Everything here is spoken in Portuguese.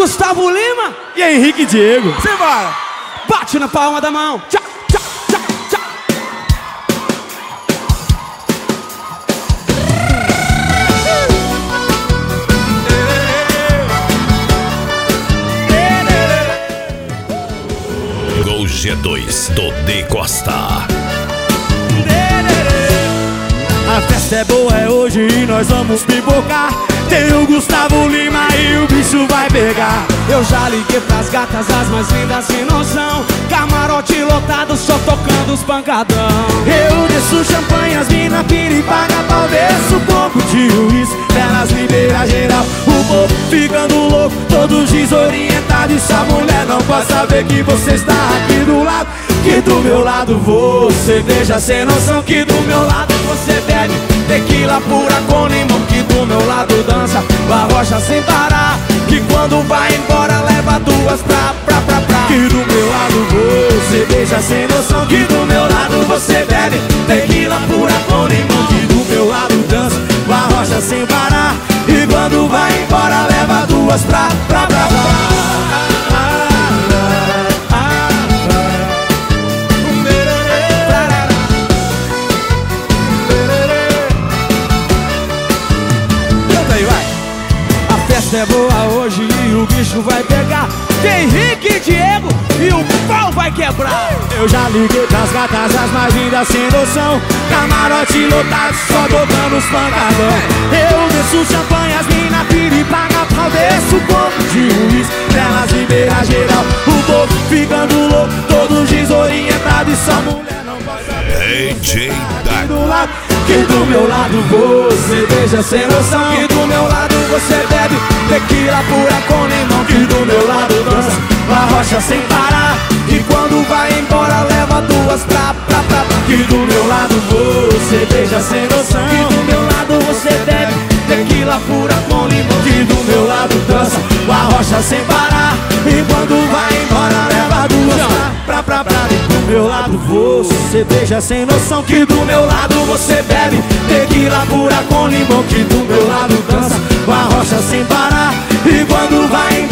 Gustavo Lima e Henrique Diego. Simbora! Bate na palma da mão. Tchau, tchau, tchau, tchau. Gol G2 do D Costa. A festa é boa, é hoje e nós vamos pipocar. Tem o Gustavo Lima e o bicho vai pegar. Eu já liguei pras gatas, as mais lindas sem noção. Camarote lotado, só tocando os pancadão. Eu desço champanhe, as mina piripaga, pau, desço coco de uísque. Elas liberam geral, o povo ficando louco, todos desorientados. Essa mulher não pode saber que você está aqui do lado. Que do meu lado você beija sem noção. Que do meu lado você bebe tequila pura com limão. Que do meu lado dança barrocha sem parar. Que quando vai embora leva duas pra. Que do meu lado você beija sem noção. Que do meu lado você bebe tequila pura com limão. Que do meu lado dança barrocha sem parar. E quando vai embora leva duas pra. É boa hoje e o bicho vai pegar. Tem Henrique e Diego e o pau vai quebrar. Eu já liguei pras gatas, as mais lindas sem noção. Camarote lotado, só tocando os pancadão. Eu desço champanhe, as mina piripaga, pau, desço coco de uísque. Elas liberam geral, o povo ficando louco, todos desorientados. E só mulher não pode saber DJ do lado. Que do meu lado você beija sem noção. Que do meu lado você bebe tequila pura com limão. Que do meu lado dança barrocha sem parar. E quando vai embora leva duas pra. Que do meu lado você beija sem noção. Que do meu lado você bebe tequila pura com limão. Que do meu lado dança barrocha sem parar. E quando vai embora leva duas pra. Do meu lado você beija sem noção. Que do meu lado você bebe tequila pura com limão. Que do meu lado dança barrocha sem parar. E quando vai